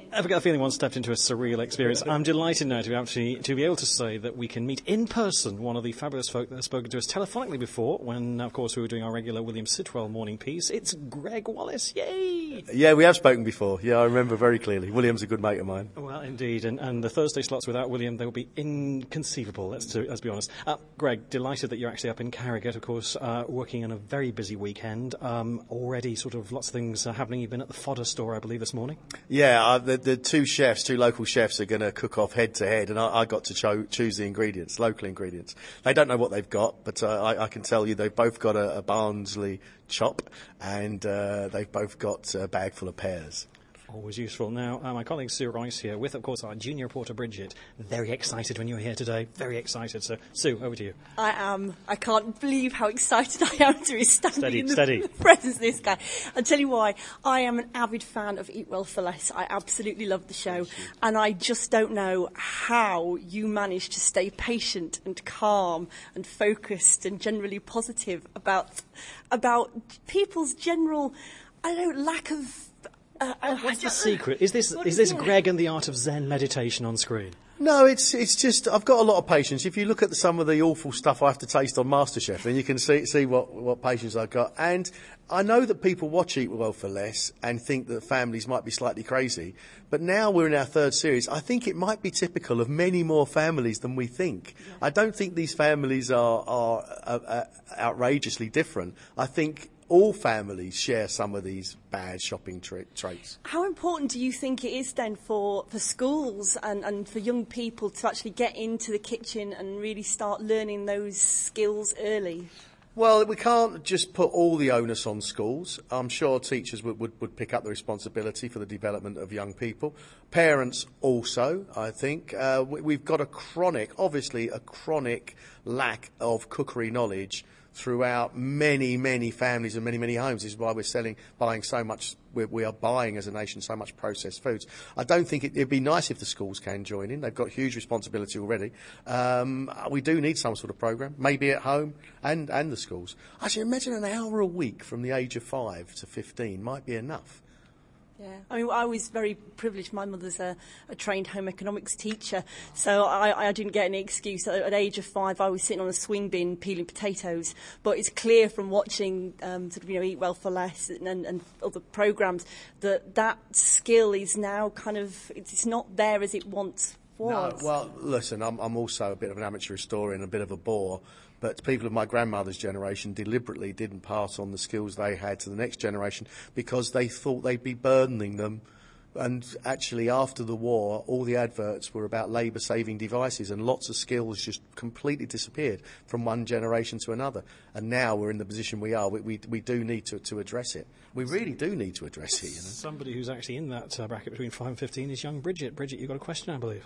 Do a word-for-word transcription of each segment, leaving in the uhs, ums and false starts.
Ever get a feeling one stepped into a surreal experience? I'm delighted now to be, actually, to be able to say that we can meet in person one of the fabulous folk that have spoken to us telephonically before when, of course, we were doing our regular William Sidwell morning piece. It's Greg Wallace. Yay! Yeah, we have spoken before. Yeah, I remember very clearly. William's a good mate of mine. Well, indeed. And, and the Thursday slots without William, they would be inconceivable, let's, do, let's be honest. Uh, Greg, delighted that you're actually up in Carrigahoe, of course, uh, working on a very busy weekend. Um, already sort of lots of things uh, happening. You've been at the fodder store, I believe, this morning. Yeah, uh, the, the two chefs, two local chefs are going to cook off head to head, and I, I got to cho- choose the ingredients, local ingredients. They don't know what they've got, but uh, I, I can tell you they've both got a, a Barnsley chop, and uh, they've both got a bag full of pears. Always useful. Now, uh, my colleague Sue Royce here with, of course, our junior reporter Bridget. Very excited when you were here today. Very excited. So, Sue, over to you. I am. I can't believe how excited I am to be standing Steady, in the steady. presence of this guy. I'll tell you why. I am an avid fan of Eat Well for Less. I absolutely love the show. And I just don't know how you manage to stay patient and calm and focused and generally positive about about people's general, I don't know, lack of... Uh, What's the secret? Is this is this Greg and the art of Zen meditation on screen? No, it's it's just I've got a lot of patience. If you look at some of the awful stuff I have to taste on MasterChef, then you can see see what, what patience I've got. And I know that people watch Eat Well for Less and think that families might be slightly crazy, but now we're in our third series. I think it might be typical of many more families than we think. Yeah. I don't think these families are are uh, uh, outrageously different. I think all families share some of these bad shopping tra- traits. How important do you think it is then for, for schools and, and for young people to actually get into the kitchen and really start learning those skills early? Well, we can't just put all the onus on schools. I'm sure teachers would, would, would pick up the responsibility for the development of young people. Parents also, I think. Uh, we, we've got a chronic, obviously a chronic lack of cookery knowledge throughout many, many families and many, many homes. This is why we're selling, buying so much, we're, we are buying as a nation so much processed foods. I don't think it, it'd be nice if the schools can join in. They've got huge responsibility already. Um, we do need some sort of programme, maybe at home and, and the schools. Actually, imagine an hour a week from the age of five to fifteen might be enough. Yeah, I mean, I was very privileged. My mother's a, a trained home economics teacher, so I, I didn't get any excuse. At the age of five, I was sitting on a swing bin peeling potatoes. But it's clear from watching um, sort of, you know, Eat Well for Less and, and, and other programmes that that skill is now kind of, it's not there as it once was. No, well, listen, I'm, I'm also a bit of an amateur historian, a bit of a bore. But people of my grandmother's generation deliberately didn't pass on the skills they had to the next generation because they thought they'd be burdening them. And actually, after the war, all the adverts were about labour-saving devices, and lots of skills just completely disappeared from one generation to another. And now we're in the position we are. We, we, we do need to, to address it. We really do need to address it. You know? Somebody who's actually in that uh, bracket between five and fifteen is young Bridget. Bridget, you've got a question, I believe.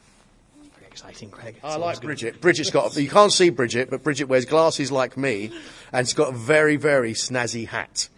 Exciting, Craig. I like Bridget. Bridget's got, you can't see Bridget, but Bridget wears glasses like me and she's got a very, very snazzy hat.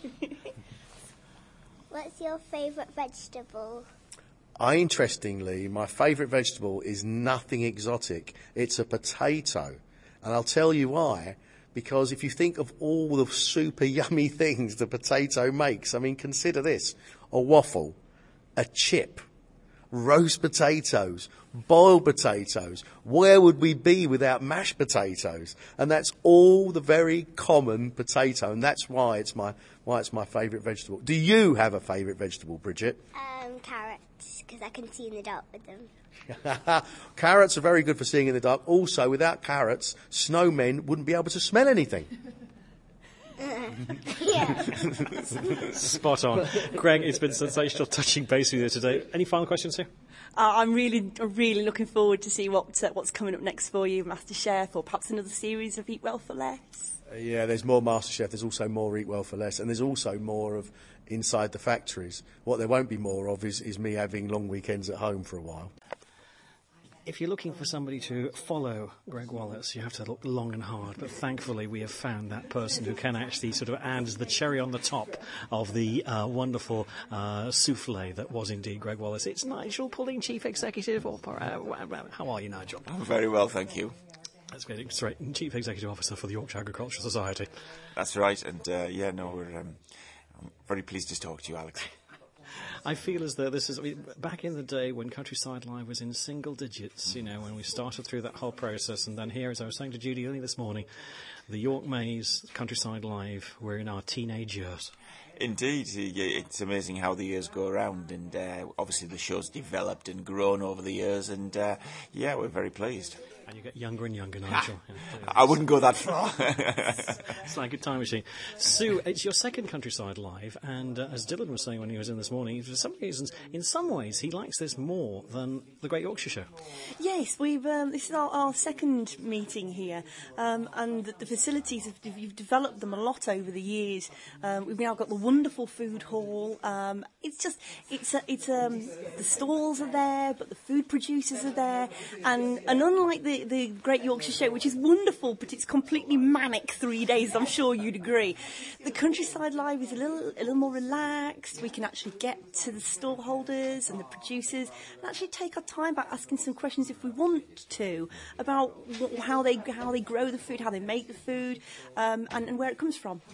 What's your favourite vegetable? I, interestingly, my favourite vegetable is nothing exotic. It's a potato. And I'll tell you why. Because if you think of all the super yummy things the potato makes, I mean, consider this. A waffle, a chip, roast potatoes, boiled potatoes. Where would we be without mashed potatoes? And that's all the very common potato, and that's why it's my why it's my favourite vegetable. Do you have a favourite vegetable, Bridget? Um, carrots, because I can see in the dark with them. Carrots are very good for seeing in the dark. Also, without carrots, snowmen wouldn't be able to smell anything. Spot on. Greg, it's been sensational touching base with you today. Any final questions here? Uh, I'm really, really looking forward to see what uh, what's coming up next for you, MasterChef, or perhaps another series of Eat Well for Less. Uh, yeah, there's more MasterChef. There's also more Eat Well for Less, and there's also more of Inside the Factories. What there won't be more of is, is me having long weekends at home for a while. If you're looking for somebody to follow Greg Wallace, you have to look long and hard. But thankfully, we have found that person who can actually sort of add the cherry on the top of the uh, wonderful uh, souffle that was indeed Greg Wallace. It's Nigel Pulling, Chief Executive. Of, uh, how are you, Nigel? I'm very well, thank you. That's great. Straight, Chief Executive Officer for the Yorkshire Agricultural Society. That's right. And uh, yeah, no, we're, um, I'm very pleased to talk to you, Alex. I feel as though this is I mean, back in the day when Countryside Live was in single digits, you know, when we started through that whole process, and then here, as I was saying to Judy earlier this morning, the York Maze Countryside Live, we're in our teenage years. Indeed, it's amazing how the years go around, and uh, obviously the show's developed and grown over the years, and uh, yeah, we're very pleased. And you get younger and younger, Nigel. I wouldn't go that far. It's like a time machine. Sue, it's your second Countryside Live, and uh, as Dylan was saying when he was in this morning, for some reasons, in some ways, he likes this more than the Great Yorkshire Show. Yes, we've. Um, this is our, our second meeting here, um, and the, the facilities have, you've developed them a lot over the years. Um, we've now got the wonderful food hall. Um, it's just, it's, a, it's um, the stalls are there, but the food producers are there, and and unlike the the Great Yorkshire Show, which is wonderful, but it's completely manic three days. I'm sure you'd agree. The Countryside Live is a little a little more relaxed. We can actually get to the stall holders and the producers and actually take our time by asking some questions if we want to about wh- how they how they grow the food, how they make the food, um, and, and where it comes from.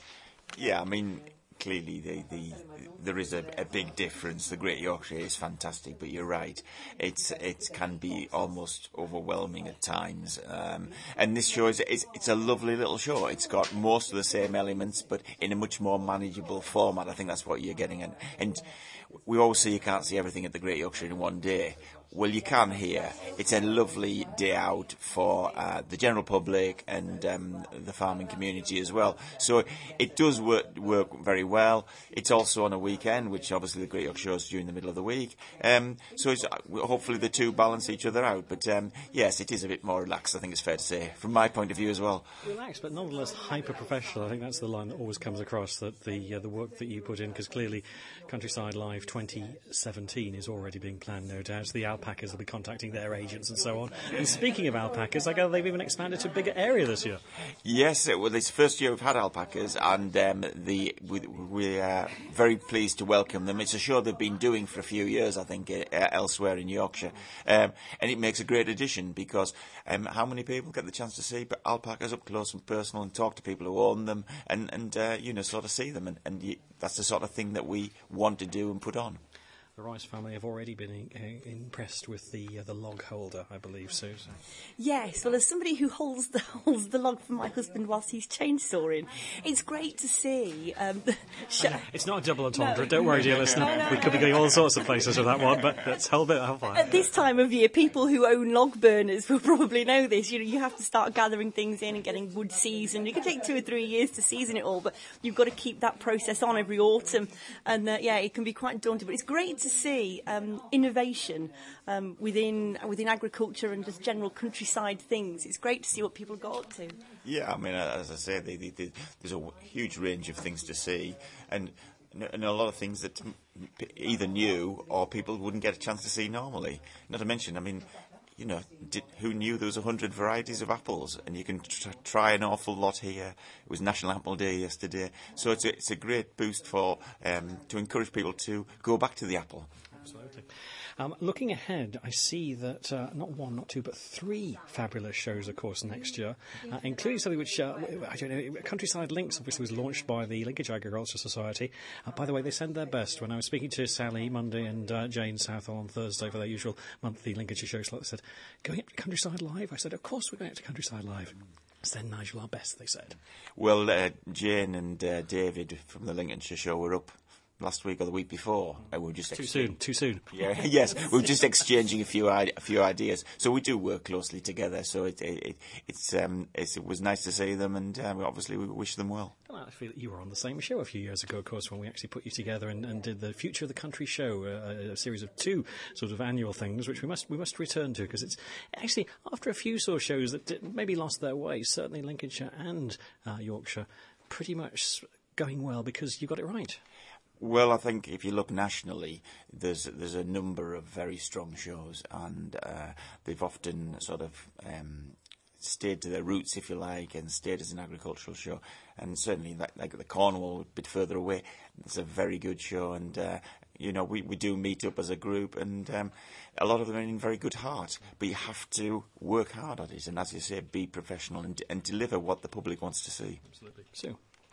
Yeah, I mean, clearly the, the, there is a, a big difference. The Great Yorkshire is fantastic, but you're right, it's it can be almost overwhelming at times. Um, and this show is it's, it's a lovely little show. It's got most of the same elements, but in a much more manageable format. I think that's what you're getting at. And we always say you can't see everything at the Great Yorkshire in one day. Well, you can here. It's a lovely day out for uh, the general public and um, the farming community as well. So it does work, work very well. It's also on a weekend, which obviously the Great Yorkshire Show is during the middle of the week. Um, so it's, hopefully the two balance each other out. But um, yes, it is a bit more relaxed, I think it's fair to say, from my point of view as well. Relaxed, but nonetheless hyper-professional. I think that's the line that always comes across, that the uh, the work that you put in, because clearly Countryside Live twenty seventeen is already being planned, no doubt. The alpacas will be contacting their agents and so on. And speaking of alpacas, I gather they've even expanded to a bigger area this year. Yes, well, it's the first year we've had alpacas, and um, the we, we are very pleased to welcome them. It's a show they've been doing for a few years, I think, uh, elsewhere in Yorkshire, um, and it makes a great addition because um, how many people get the chance to see alpacas up close and personal and talk to people who own them and, and uh, you know, sort of see them, and, and you, that's the sort of thing that we want to do and put on. The Rice family have already been in, uh, impressed with the uh, the log holder, I believe, Sue. So. Yes, well, as somebody who holds the holds the log for my husband whilst he's chainsawing, it's great to see. Um, sh- it's not a double entendre, no. Don't worry, dear listener. No, no, we could be going all sorts of places with that one, but let's hold it up. At this time of year, people who own log burners will probably know this. You know, you have to start gathering things in and getting wood seasoned. It can take two or three years to season it all, but you've got to keep that process on every autumn. And uh, yeah, it can be quite daunting, but it's great to see um, innovation um, within within agriculture and just general countryside things. It's great to see what people got up to. Yeah, I mean, as I say, they, they, they, there's a huge range of things to see, and, and a lot of things that either new or people wouldn't get a chance to see normally. Not to mention, I mean, you know, did, who knew there was a hundred varieties of apples, and you can tr- try an awful lot here. It was National Apple Day yesterday, so it's a, it's a great boost for um, to encourage people to go back to the apple. Absolutely. Um, looking ahead, I see that uh, not one, not two, but three fabulous shows, of course, next year, uh, including something which, uh, I don't know, Countryside Links obviously was launched by the Linkage Agriculture Society. Uh, by the way, they send their best. When I was speaking to Sally Monday and uh, Jane Southall on Thursday for their usual monthly Lincolnshire show slot, they said, going up to Countryside Live? I said, of course we're going up to Countryside Live. Send Nigel our best, they said. Well, uh, Jane and uh, David from the Lincolnshire show were up last week or the week before. Uh, we were just too soon. Too soon. Yeah, yes, we were just exchanging a few I- a few ideas. So we do work closely together. So it, it, it it's um it's, it was nice to see them, and um, obviously we wish them well. I feel that you were on the same show a few years ago, of course, when we actually put you together and, and did the Future of the Country show, uh, a series of two sort of annual things, which we must we must return to, because it's actually after a few sort of shows that did, maybe lost their way, certainly Lincolnshire and uh, Yorkshire, pretty much going well because you got it right. Well, I think if you look nationally, there's there's a number of very strong shows, and uh, they've often sort of um, stayed to their roots, if you like, and stayed as an agricultural show. And certainly, like, like the Cornwall, a bit further away, it's a very good show. And uh, you know, we, we do meet up as a group, and um, a lot of them are in very good heart. But you have to work hard at it, and as you say, be professional and, and deliver what the public wants to see. Absolutely. So.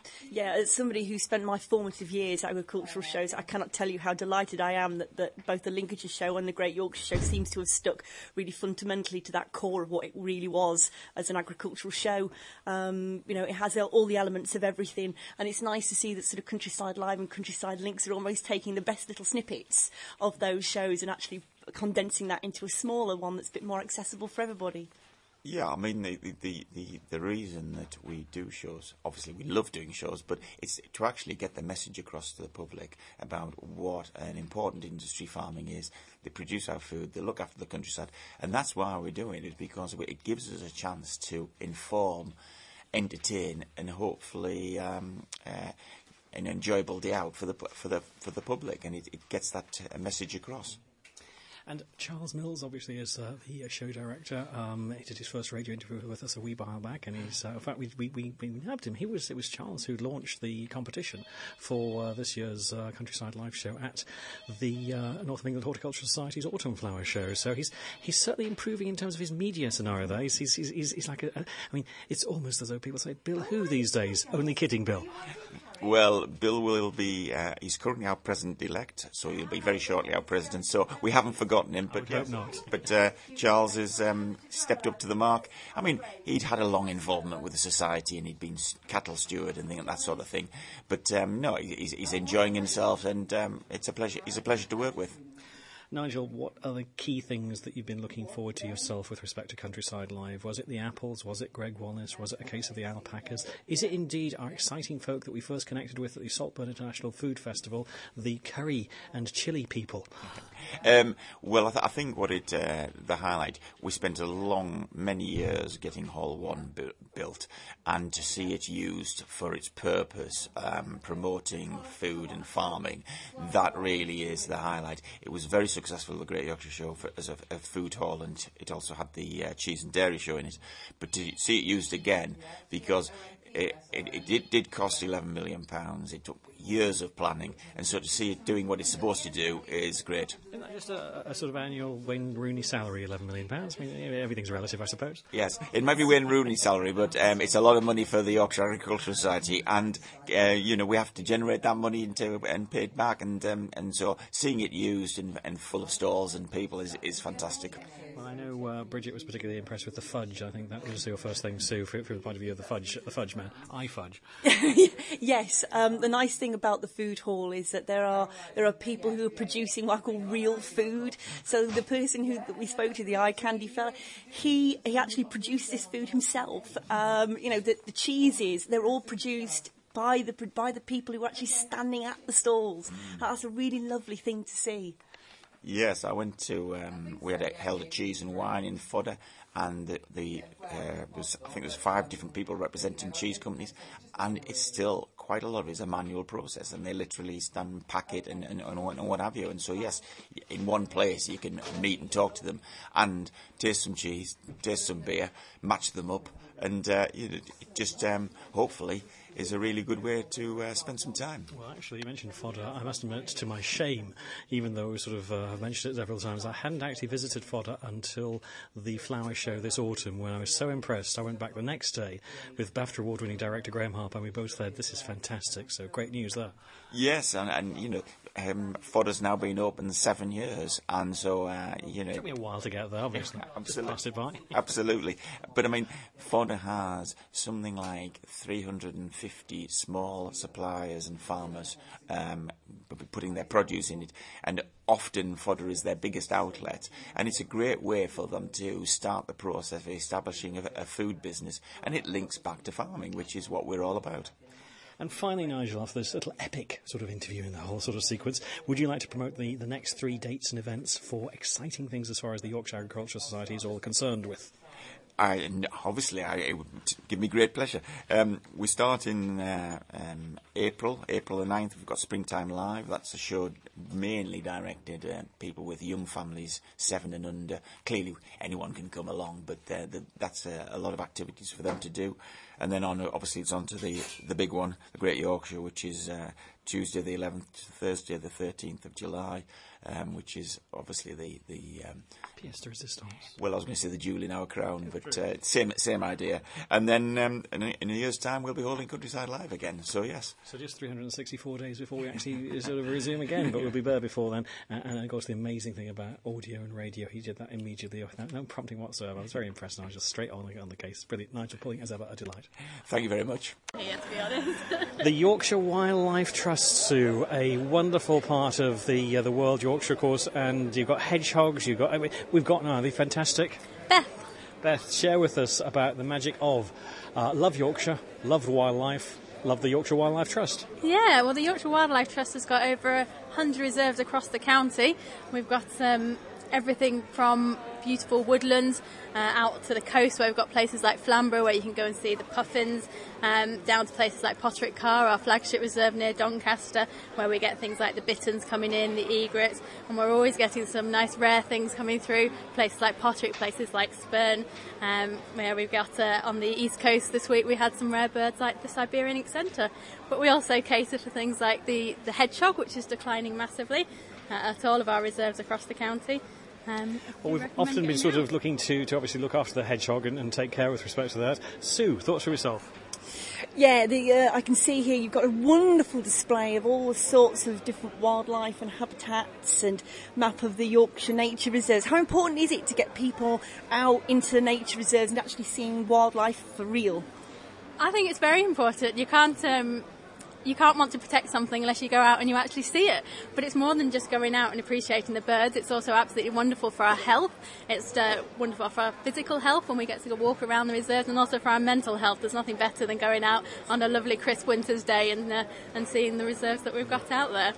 Yeah, as somebody who spent my formative years at agricultural shows, I cannot tell you how delighted I am that, that both the Lincolnshire show and the Great Yorkshire show seems to have stuck really fundamentally to that core of what it really was as an agricultural show. Um, you know, it has all the elements of everything, and it's nice to see that sort of Countryside Live and Countryside Links are almost taking the best little snippets of those shows and actually condensing that into a smaller one that's a bit more accessible for everybody. Yeah, I mean, the, the, the, the reason that we do shows, obviously we love doing shows, but it's to actually get the message across to the public about what an important industry farming is. They produce our food, they look after the countryside, and that's why we're doing it, because it gives us a chance to inform, entertain, and hopefully um, uh, an enjoyable day out for the for the for the public, and it, it gets that uh, message across. And Charles Mills, obviously, is uh, the show director. Um, he did his first radio interview with us a wee while back, and he's, uh, in fact, we, we, we, we nabbed him. He was, it was Charles who launched the competition for uh, this year's uh, Countryside Live show at the uh, North of England Horticultural Society's Autumn Flower Show. So he's he's certainly improving in terms of his media scenario there. He's, he's, he's, he's like a, a, I mean, it's almost as though people say, Bill who these days? Only kidding, Bill. Well, Bill will be, uh, he's currently our president-elect, so he'll be very shortly our president, so we haven't forgotten him. But, I would hope not. But uh, Charles has um, stepped up to the mark. I mean, he'd had a long involvement with the society, and he'd been cattle steward and that sort of thing. But um, no, he's, he's enjoying himself, and um, it's a pleasure. He's a pleasure to work with. Nigel, what are the key things that you've been looking forward to yourself with respect to Countryside Live? Was it the apples? Was it Greg Wallace? Was it a case of the alpacas? Is it indeed our exciting folk that we first connected with at the Saltburn International Food Festival, the curry and chili people? Um, well, I, th- I think what it, uh, the highlight, we spent a long, many years getting Hall one bu- built, and to see it used for its purpose, um, promoting food and farming, that really is the highlight. It was very successful, the Great Yorkshire Show, for, as a, a food hall, and it also had the uh, cheese and dairy show in it. But to see it used again, because It, it, it did, did cost eleven million pounds. It took years of planning, and so to see it doing what it's supposed to do is great. Isn't that just a, a sort of annual Wayne Rooney salary, eleven million pounds? I mean, everything's relative, I suppose. Yes, it might be Wayne Rooney's salary, but um, it's a lot of money for the Yorkshire Agricultural Society, and uh, you know, we have to generate that money into and pay it back, and um, and so seeing it used and, and full of stalls and people is, is fantastic. Well, I know uh, Bridget was particularly impressed with the fudge. I think that was your first thing, Sue, from the point of view of the fudge, the fudge man. I fudge. Yes, um, the nice thing about the food hall is that there are there are people who are producing what I call real food. So the person who that we spoke to, the eye candy fella, he he actually produced this food himself. Um, you know, the, the cheeses, they're all produced by the by the people who are actually standing at the stalls. Mm. That's a really lovely thing to see. Yes, I went to, um, we had a, held a cheese and wine in Fodder, and the, the uh, was, I think there's five different people representing cheese companies, and it's still quite a lot of it is a manual process, and they literally stand and pack it and, and, and, and what have you. And so, yes, in one place you can meet and talk to them and taste some cheese, taste some beer, match them up, and uh, you know, just um, hopefully is a really good way to uh, spend some time. Well, actually, you mentioned Fodder. I must admit, to my shame, even though we sort of uh, mentioned it several times, I hadn't actually visited Fodder until the flower show this autumn, when I was so impressed. I went back the next day with BAFTA award-winning director Graham Harper, and we both said, this is fantastic, so great news there. Yes, and, and you know, um, Fodder's now been open seven years, and so, uh, you know... It took me a while to get there, obviously. Absolutely. Just passed it by. Absolutely. But, I mean, Fodder has something like three hundred fifty small suppliers and farmers um, putting their produce in it, and often Fodder is their biggest outlet, and it's a great way for them to start the process of establishing a, a food business, and it links back to farming, which is what we're all about. And finally, Nigel, after this little epic sort of interview in the whole sort of sequence, would you like to promote the, the next three dates and events for exciting things as far as the Yorkshire Agricultural Society is all concerned with? I, obviously, I, it would give me great pleasure. Um, we start in uh, um, April, April the ninth. We've got Springtime Live. That's a show mainly directed at uh, people with young families, seven and under. Clearly, anyone can come along, but uh, the, that's uh, a lot of activities for them to do. And then, on obviously, it's on to the, the big one, the Great Yorkshire, which is uh, Tuesday the eleventh to Thursday the thirteenth of July. um, which is obviously the the um, pièce de résistance. Well, I was going to say the jewel in our crown, but uh, same same idea. And then um, in, a, in a year's time, we'll be holding Countryside Live again. So yes. So just three hundred sixty-four days before we actually sort of resume again, but we'll be there before then. And, and of course, the amazing thing about audio and radio, he did that immediately without no prompting whatsoever. I was very impressed, and I was just straight on on the case. Brilliant, Nigel Pulling, as ever, a delight. Thank you very much. Yeah, to be honest. The Yorkshire Wildlife Trust, Sue, a wonderful part of the uh, the World Yorkshire course, and you've got hedgehogs. You've got we've got now. Are they fantastic? Beth. Beth, share with us about the magic of uh, love Yorkshire, love wildlife, love the Yorkshire Wildlife Trust. Yeah, well, the Yorkshire Wildlife Trust has got over one hundred reserves across the county. We've got um, everything from beautiful woodlands uh, out to the coast, where we've got places like Flamborough where you can go and see the puffins, um, down to places like Potterick Carr, our flagship reserve near Doncaster, where we get things like the bitterns coming in, the egrets, and we're always getting some nice rare things coming through, places like Potterick, places like Spurn, um, where we've got uh, on the east coast this week we had some rare birds like the Siberian Accentor. But we also cater for things like the, the hedgehog, which is declining massively uh, at all of our reserves across the county. Um, well, we've often been sort of looking to, to obviously look after the hedgehog and, and take care with respect to that. Sue, thoughts for yourself? Yeah, the, uh, I can see here you've got a wonderful display of all the sorts of different wildlife and habitats and map of the Yorkshire Nature Reserves. How important is it to get people out into the nature reserves and actually seeing wildlife for real? I think it's very important. You can't... Um, You can't want to protect something unless you go out and you actually see it. But it's more than just going out and appreciating the birds. It's also absolutely wonderful for our health. It's uh, wonderful for our physical health when we get to go walk around the reserves, and also for our mental health. There's nothing better than going out on a lovely crisp winter's day and uh, and seeing the reserves that we've got out there.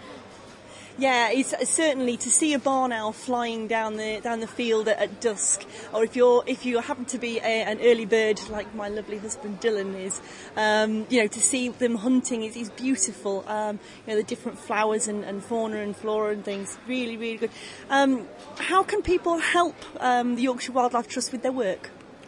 Yeah, it's uh, certainly to see a barn owl flying down the down the field at, at dusk, or if you're if you happen to be a, an early bird like my lovely husband Dylan is, um, you know, to see them hunting is, is beautiful. Um, you know, the different flowers and, and fauna and flora and things, really, really good. Um, how can people help um, the Yorkshire Wildlife Trust with their work?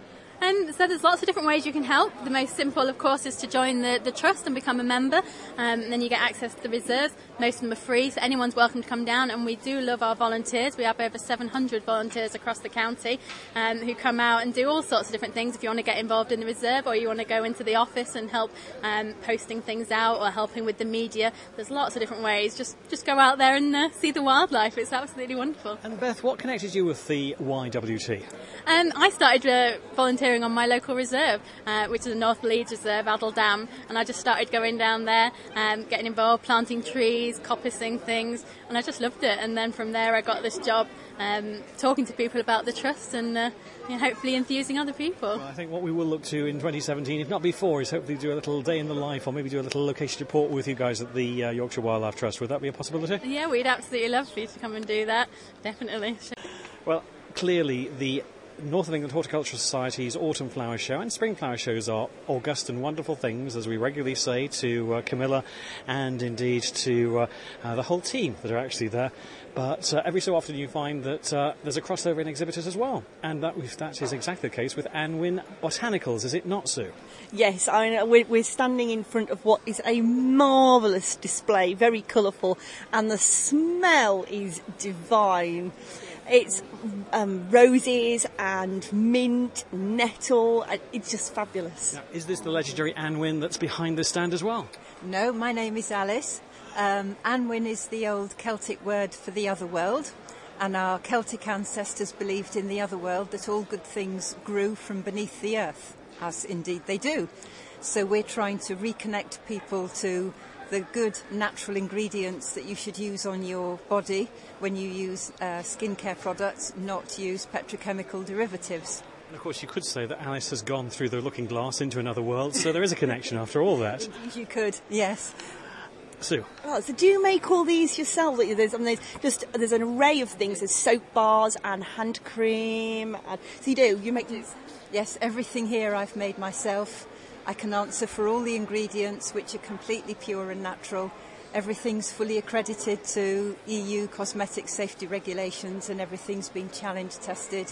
Um, so there's lots of different ways you can help. The most simple, of course, is to join the, the trust and become a member. Um, and then you get access to the reserves. Most of them are free, so anyone's welcome to come down. And we do love our volunteers. We have over seven hundred volunteers across the county um, who come out and do all sorts of different things. If you want to get involved in the reserve, or you want to go into the office and help um, posting things out, or helping with the media, there's lots of different ways. Just just go out there and uh, see the wildlife. It's absolutely wonderful. And Beth, what connected you with the Y W T? Um, I started uh, volunteering on my local reserve, uh, which is the North Leeds Reserve, Addle Dam, and I just started going down there, um, getting involved, planting trees, coppicing things, and I just loved it. And then from there I got this job um, talking to people about the trust and uh, you know, hopefully enthusing other people. Well, I think what we will look to in twenty seventeen, if not before, is hopefully do a little day in the life, or maybe do a little location report with you guys at the uh, Yorkshire Wildlife Trust. Would that be a possibility? Yeah, we'd absolutely love for you to come and do that, definitely. Well, clearly the North of England Horticultural Society's Autumn Flower Show and Spring Flower Shows are august and wonderful things, as we regularly say to uh, Camilla and indeed to uh, uh, the whole team that are actually there. But uh, every so often you find that uh, there's a crossover in exhibitors as well. And that, that is exactly the case with Anwin Botanicals, is it not, Sue? Yes, I know. We're, we're standing in front of what is a marvellous display, very colourful, and the smell is divine. It's um, roses and mint, nettle. and It's just fabulous. Now, is this the legendary Anwin that's behind this stand as well? No, my name is Alice. Um, Anwin is the old Celtic word for the other world, and our Celtic ancestors believed in the other world that all good things grew from beneath the earth, as indeed they do. So we're trying to reconnect people to the good natural ingredients that you should use on your body when you use uh, skincare products, not use petrochemical derivatives. And of course you could say that Alice has gone through the looking glass into another world, so there is a connection after all that. You could, yes. Sue. Oh, so do you make all these yourself? There's, I mean, there's just there's an array of things. There's soap bars and hand cream. And, so you do, you make these? Yes, everything here I've made myself. I can answer for all the ingredients, which are completely pure and natural. Everything's fully accredited to E U cosmetic safety regulations, and everything's been challenge tested.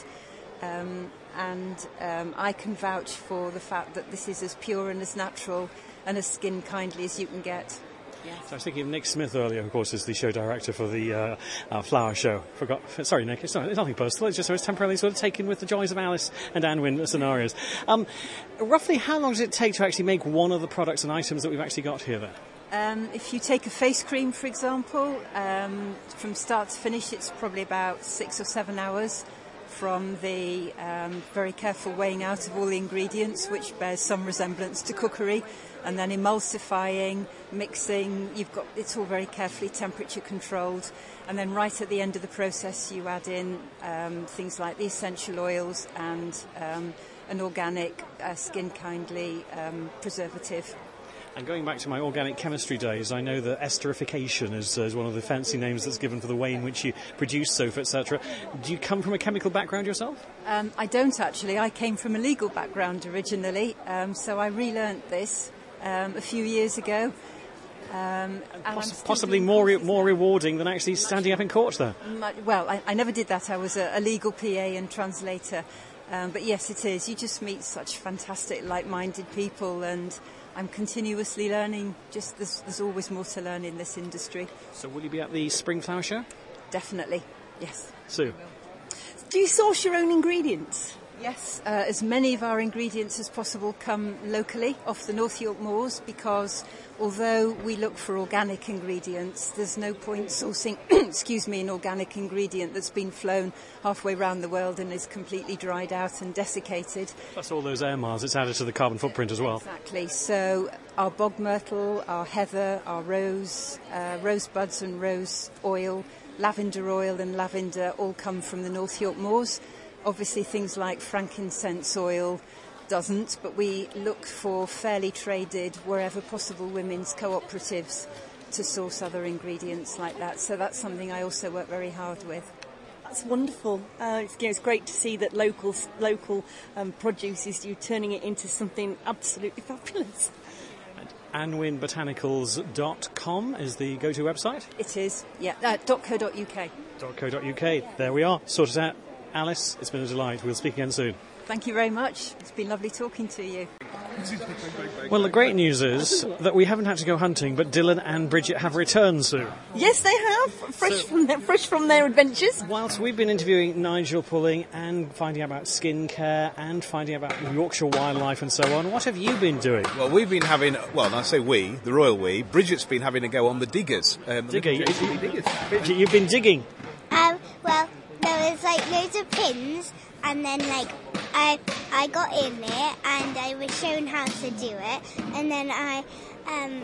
Um, and um, I can vouch for the fact that this is as pure and as natural and as skin kindly as you can get. Yes. So I was thinking of Nick Smith earlier, of course, is the show director for the uh, uh, Flower Show. Forgot. Sorry, Nick. It's, not, it's nothing personal. It's just I was temporarily sort of taken with the joys of Alice and Anwin scenarios. Um, roughly, how long does it take to actually make one of the products and items that we've actually got here, then? Um, if you take a face cream, for example, um, from start to finish, it's probably about six or seven hours from the um, very careful weighing out of all the ingredients, which bears some resemblance to cookery, and then emulsifying, mixing. You've got it's all very carefully temperature controlled, and then right at the end of the process, you add in um, things like the essential oils and um, an organic, uh, skin-kindly um, preservative. And going back to my organic chemistry days, I know that esterification is, uh, is one of the fancy names that's given for the way in which you produce soap, et cetera. Do you come from a chemical background yourself? Um, I don't actually. I came from a legal background originally, um, so I relearnt this um, a few years ago. Um, and Poss- possibly more re- more rewarding than actually standing up in court, though. Well, I, I never did that. I was a, a legal P A and translator. Um, but yes, it is. You just meet such fantastic, like-minded people, and I'm continuously learning. Just there's, there's always more to learn in this industry. So will you be at the Spring Flower Show? Definitely, yes. Sue? Do you source your own ingredients? Yes, uh, as many of our ingredients as possible come locally off the North York Moors, because although we look for organic ingredients, there's no point sourcing, excuse me, an organic ingredient that's been flown halfway around the world and is completely dried out and desiccated. Plus all those air miles, it's added to the carbon footprint as well. Exactly. So our bog myrtle, our heather, our rose, uh, rosebuds and rose oil, lavender oil and lavender all come from the North York Moors. Obviously things like frankincense oil doesn't, but we look for fairly traded, wherever possible, women's cooperatives to source other ingredients like that. So that's something I also work very hard with. That's wonderful. Uh, it's, you know, it's great to see that local local um, produce is you turning it into something absolutely fabulous. Anwin Botanicals dot com is the go-to website? It is, yeah, uh, .co.uk. .co.uk. There we are. Sort it out. Alice, it's been a delight. We'll speak again soon. Thank you very much. It's been lovely talking to you. Well, the great news is that we haven't had to go hunting, but Dylan and Bridget have returned, Sue. Yes, they have. Fresh, So- from, their, fresh from their adventures. Whilst we've been interviewing Nigel Pulling and finding out about skincare and finding out about Yorkshire wildlife and so on, what have you been doing? Well, we've been having, well, I say we, the royal we, Bridget's been having a go on the diggers. Um, the Digger, you- J C B diggers. Bridget, you've been digging. Um, well, there was like loads of pins, and then like I I got in there and I was shown how to do it, and then I um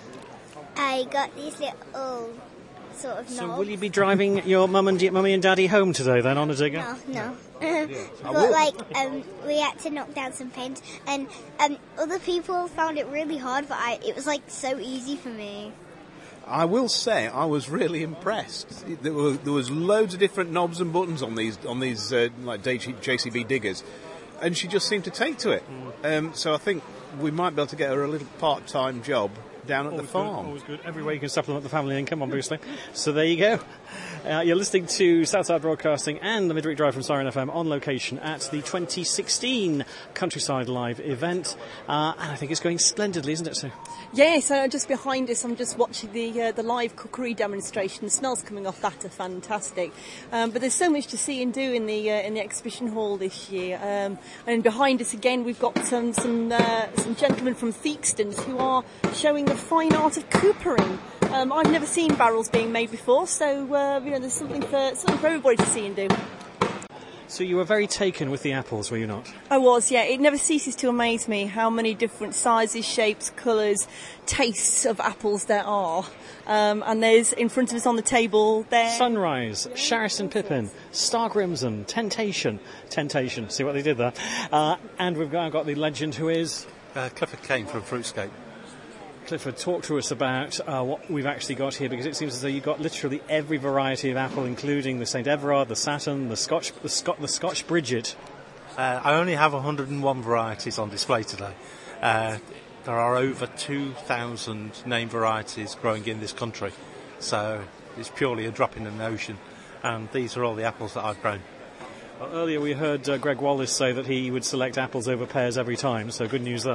I got these little sort of knobs. So will you be driving your mum and mummy and daddy home today then on a digger? No, no. But like um we had to knock down some pins, and um other people found it really hard, but I it was like so easy for me. I will say I was really impressed. There, were, there was loads of different knobs and buttons on these on these uh, like J C B diggers, and she just seemed to take to it. Um, so I think we might be able to get her a little part-time job down at Always the farm. Good, always good. Every way you can supplement the family income, obviously. So there you go. Uh, you're listening to Southside Broadcasting and the Midweek Drive from Siren F M on location at the twenty sixteen Countryside Live event. Uh, and I think it's going splendidly, isn't it, Sue? Yes, uh, just behind us, I'm just watching the uh, the live cookery demonstration. The smells coming off that are fantastic. Um, but there's so much to see and do in the uh, in the exhibition hall this year. Um, and behind us again, we've got some some uh, some gentlemen from Theakston's who are showing the fine art of coopering. Um, I've never seen barrels being made before, so uh, you know there's something for something for everybody to see and do. So you were very taken with the apples, were you not? I was, yeah. It never ceases to amaze me how many different sizes, shapes, colours, tastes of apples there are. Um, and there's, in front of us on the table, there... Sunrise, Sharriston Pippin, Star Grimson, Temptation. Temptation, see what they did there. Uh, and we've got, got the legend who is... Uh, Clifford Kane from Fruitscape. Clifford, talk to us about uh, what we've actually got here, because it seems as though you've got literally every variety of apple, including the Saint Everard, the Saturn, the Scotch, the, Scot- the Scotch Bridget. Uh, I only have one hundred and one varieties on display today. Uh, there are over two thousand named varieties growing in this country, so it's purely a drop in the ocean, and these are all the apples that I've grown. Well, earlier we heard uh, Greg Wallace say that he would select apples over pears every time, so good news there.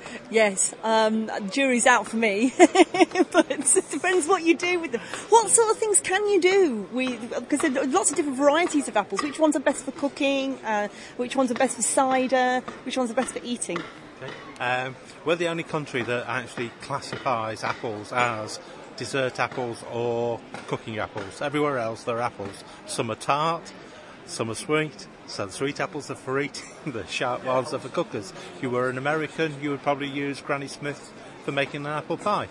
Yes, um, jury's out for me, but it depends what you do with them. What sort of things can you do? Because there are lots of different varieties of apples. Which ones are best for cooking? Uh, which ones are best for cider? Which ones are best for eating? Okay. Um, we're the only country that actually classifies apples as dessert apples or cooking apples. Everywhere else they're apples. Some are tart, some are sweet. So the sweet apples are for eating, the sharp ones are for cookers. If you were an American, you would probably use Granny Smith for making an apple pie.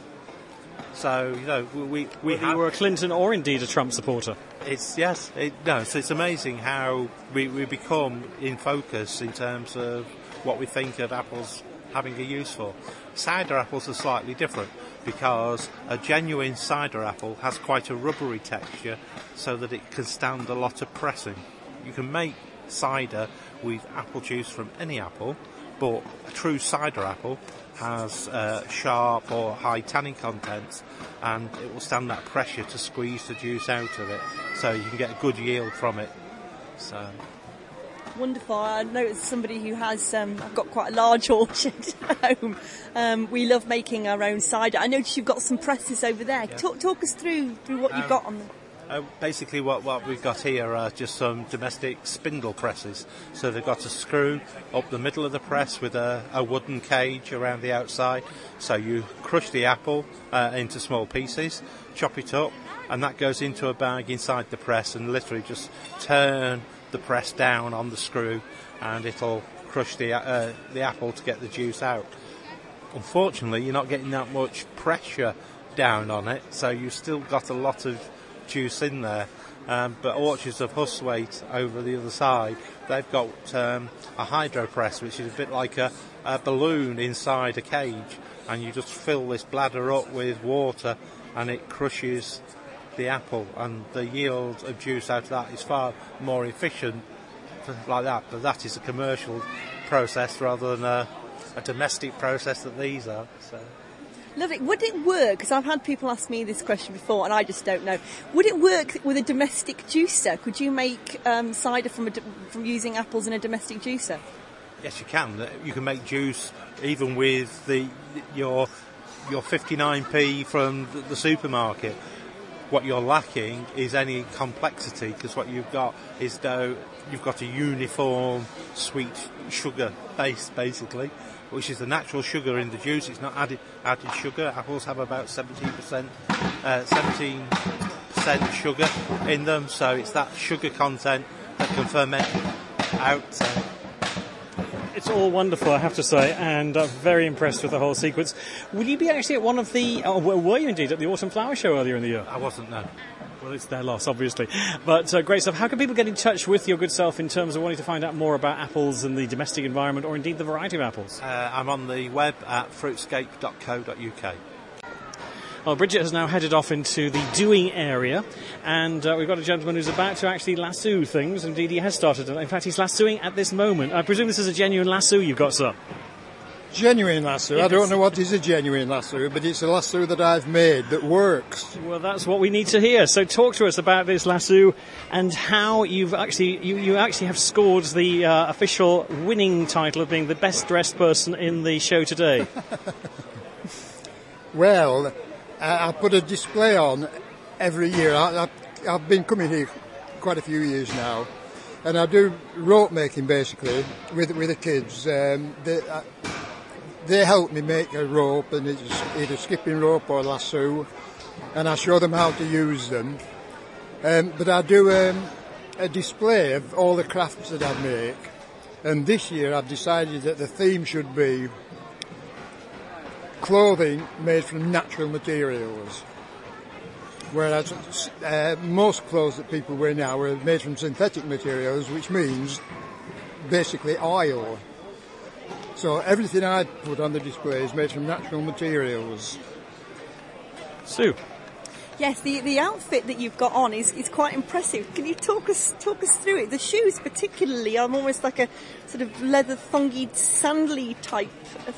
So, you know, we... we Whether you were a Clinton or indeed a Trump supporter. It's, yes, it, no, so it's amazing how we, we become in focus in terms of what we think of apples having a use for. Cider apples are slightly different because a genuine cider apple has quite a rubbery texture so that it can stand a lot of pressing. You can make cider with apple juice from any apple, but a true cider apple has uh, sharp or high tannin contents, and it will stand that pressure to squeeze the juice out of it, so you can get a good yield from it. So wonderful. I know it's somebody who has um, I've got quite a large orchard at home. Um, we love making our own cider. I noticed you've got some presses over there. Yeah. Talk, talk us through through what um, you've got on them. Uh, basically what, what we've got here are just some domestic spindle presses. So they've got a screw up the middle of the press with a, a wooden cage around the outside. So you crush the apple uh, into small pieces, chop it up, and that goes into a bag inside the press, and literally just turn the press down on the screw and it'll crush the, uh, the apple to get the juice out. Unfortunately, you're not getting that much pressure down on it, so you've still got a lot of juice in there, um, but Orchards of Hustwaite over the other side, they've got um, a hydro press, which is a bit like a, a balloon inside a cage, and you just fill this bladder up with water and it crushes the apple, and the yield of juice out of that is far more efficient like that, but that is a commercial process rather than a, a domestic process that these are. So. Lovely. Would it work? Because I've had people ask me this question before, and I just don't know. Would it work with a domestic juicer? Could you make um, cider from a, from using apples in a domestic juicer? Yes, you can. You can make juice even with the your your fifty-nine p from the, the supermarket. What you're lacking is any complexity, because what you've got is though you've got a uniform sweet sugar base, basically, which is the natural sugar in the juice. It's not added added sugar. Apples have about seventeen percent, uh, seventeen percent sugar in them, so it's that sugar content that can ferment out. Uh, It's all wonderful, I have to say, and I'm very impressed with the whole sequence. Will you be actually at one of the... Oh, were you indeed at the Autumn Flower Show earlier in the year? I wasn't, no. Well, it's their loss, obviously. But uh, great stuff. How can people get in touch with your good self in terms of wanting to find out more about apples and the domestic environment, or indeed the variety of apples? Uh, I'm on the web at fruitscape dot co dot uk. Well, Bridget has now headed off into the doing area, and uh, we've got a gentleman who's about to actually lasso things. Indeed, he has started. In fact, he's lassoing at this moment. I presume this is a genuine lasso you've got, sir? Genuine lasso. Yes. I don't know what is a genuine lasso, but it's a lasso that I've made that works. Well, that's what we need to hear. So talk to us about this lasso and how you've actually you, you actually have scored the uh, official winning title of being the best dressed person in the show today. Well, I put a display on every year. I, I, I've been coming here quite a few years now, and I do rope making basically with with the kids. Um, they, uh, they help me make a rope, and it's either skipping rope or lasso, and I show them how to use them. Um, but I do um, a display of all the crafts that I make, and this year I've decided that the theme should be clothing made from natural materials, whereas uh, most clothes that people wear now are made from synthetic materials, which means basically oil. So everything I put on the display is made from natural materials. Sue? Yes, the the outfit that you've got on is, is quite impressive. Can you talk us talk us through it? The shoes particularly are almost like a sort of leather thongy sandally type of...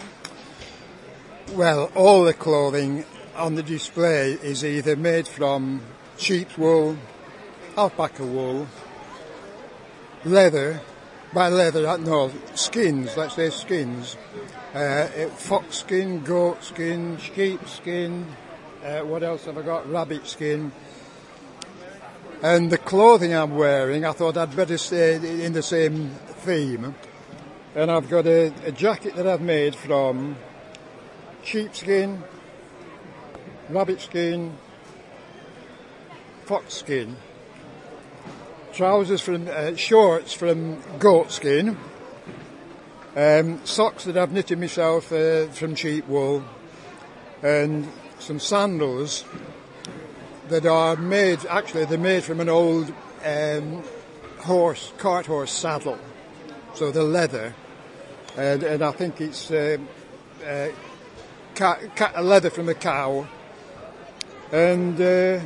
Well, all the clothing on the display is either made from sheep's wool, alpaca wool, leather, by leather, uh, no, skins, let's say skins. Uh, fox skin, goat skin, sheep skin, uh, what else have I got? Rabbit skin. And the clothing I'm wearing, I thought I'd better stay in the same theme. And I've got a, a jacket that I've made from sheepskin, rabbit skin, fox skin, trousers from, uh, shorts from goat skin, um, socks that I've knitted myself uh, from sheep wool, and some sandals that are made, actually they're made from an old um, horse, cart horse saddle. So they're leather, and, and I think it's uh, uh, ca- ca- leather from a cow, and uh,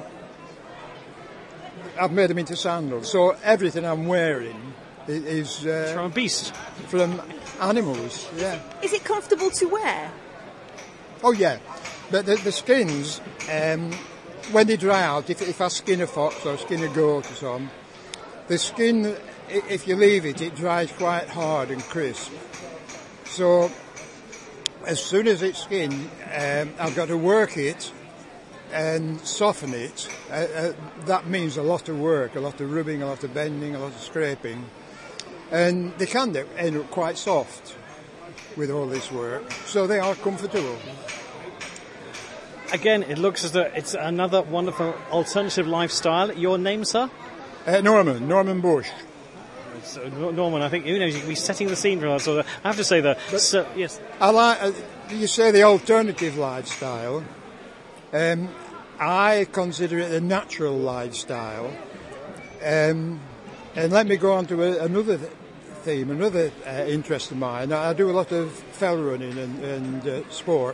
I've made them into sandals. So everything I'm wearing is uh, from a beast, from animals. Yeah. Is it comfortable to wear? Oh yeah, but the, the skins, um, when they dry out, if, if I skin a fox or skin a goat or something, the skin, if you leave it, it dries quite hard and crisp. So as soon as it's skinned, um, I've got to work it and soften it. Uh, uh, that means a lot of work, a lot of rubbing, a lot of bending, a lot of scraping. And they can end up quite soft with all this work, so they are comfortable. Again, it looks as though it's another wonderful alternative lifestyle. Your name, sir? Uh, Norman, Norman Bush. So, Norman, I think you know you can be setting the scene for us. So I have to say that. So, yes, I like. Uh, you say the alternative lifestyle. Um, I consider it a natural lifestyle. Um, and let me go on to a, another th- theme, another uh, interest of mine. I do a lot of fell running and, and uh, sport.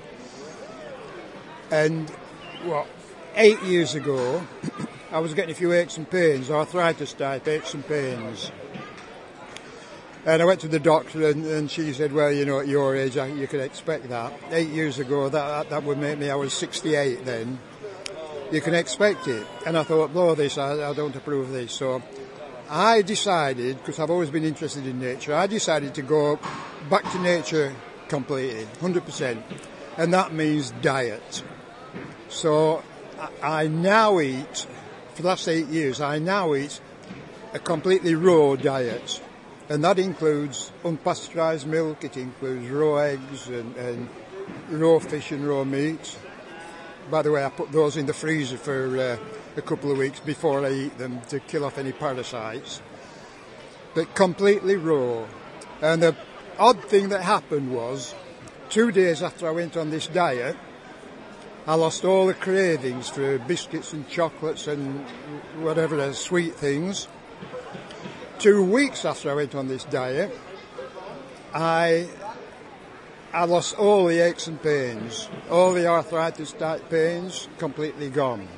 And what, eight years ago, I was getting a few aches and pains, arthritis type aches and pains. And I went to the doctor, and, and she said, well, you know, at your age, you could expect that. Eight years ago, that that would make me, I was sixty-eight then. You can expect it. And I thought, blow this, I, I don't approve of this. So I decided, because I've always been interested in nature, I decided to go back to nature completely, one hundred percent. And that means diet. So I, I now eat, for the last eight years, I now eat a completely raw diet. And that includes unpasteurised milk, it includes raw eggs and, and raw fish and raw meat. By the way, I put those in the freezer for uh, a couple of weeks before I eat them to kill off any parasites. But completely raw. And the odd thing that happened was, two days after I went on this diet, I lost all the cravings for biscuits and chocolates and whatever the sweet things. Two weeks after I went on this diet, I I lost all the aches and pains, all the arthritis type pains, completely gone.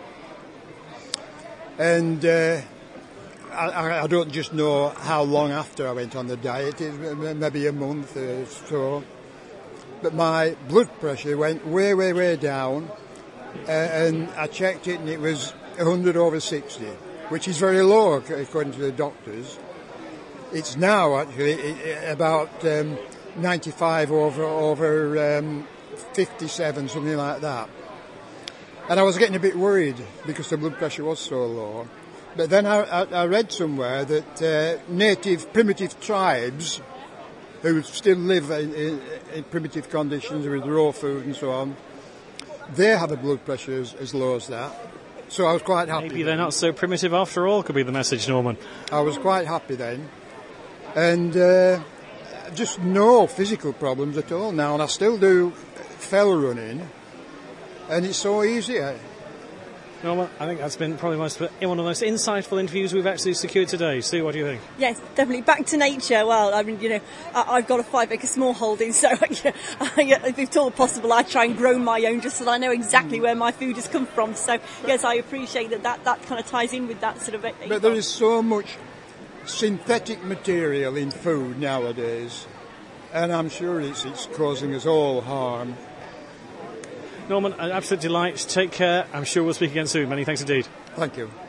And uh, I, I don't just know how long after I went on the diet, it, maybe a month or so. But my blood pressure went way, way, way down, uh, and I checked it and it was one hundred over sixty. Which is very low according to the doctors. It's now actually about um, ninety-five over over um, fifty-seven, something like that. And I was getting a bit worried because the blood pressure was so low. But then I, I, I read somewhere that uh, native primitive tribes who still live in, in, in primitive conditions with raw food and so on, they have a blood pressure as, as low as that. So I was quite happy. Maybe they're not so primitive after all, could be the message, Norman. I was quite happy then. And uh, just no physical problems at all now. And I still do fell running. And it's so easy. Norman, I think that's been probably most, one of the most insightful interviews we've actually secured today. Sue, what do you think? Yes, definitely. Back to nature. Well, I mean, you know, I, I've got a five-acre small holding, so you know, I, if at all possible, I try and grow my own just so that I know exactly where my food has come from. So, yes, I appreciate that that, that kind of ties in with that sort of... But there is so much synthetic material in food nowadays, and I'm sure it's, it's causing us all harm. Norman, an absolute delight. Take care. I'm sure we'll speak again soon. Many thanks indeed. Thank you.